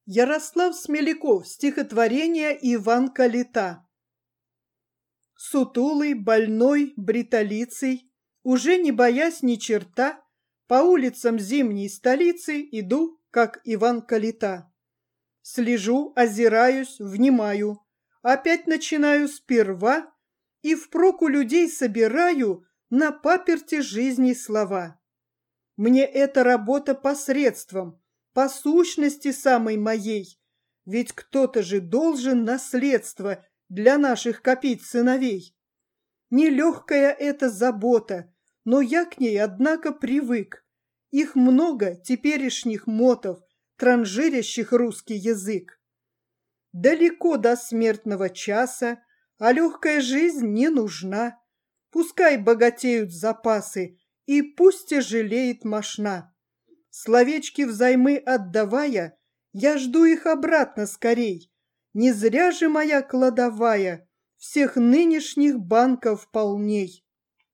Ярослав Смеляков. Стихотворение Иван Калита. Сутулый, больной, бритолицый, уже не боясь ни черта, по улицам зимней столицы иду, как Иван Калита. Слежу, озираюсь, внимаю, опять начинаю сперва и впрок у людей собираю на паперти жизни слова. Мне эта работа посредством, по сущности самой моей, ведь кто-то же должен наследство для наших копить сыновей. Нелегкая эта забота, но я к ней, однако, привык. Их много, теперешних мотов, транжирящих русский язык. Далеко до смертного часа, а легкая жизнь не нужна. Пускай богатеют запасы, и пусть тяжелеет мошна. Словечки взаймы отдавая, я жду их обратно скорей. Не зря же моя кладовая всех нынешних банков полней.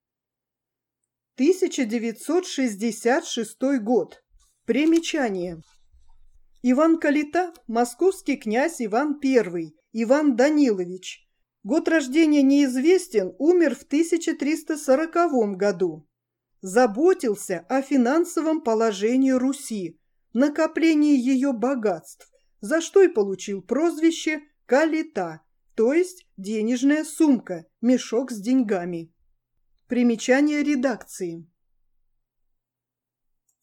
1966 год. Примечание. Иван Калита – московский князь Иван I, Иван Данилович. Год рождения неизвестен, умер в 1340 году. Заботился о финансовом положении Руси, накоплении ее богатств, за что и получил прозвище Калита, то есть денежная сумка, мешок с деньгами. Примечание редакции.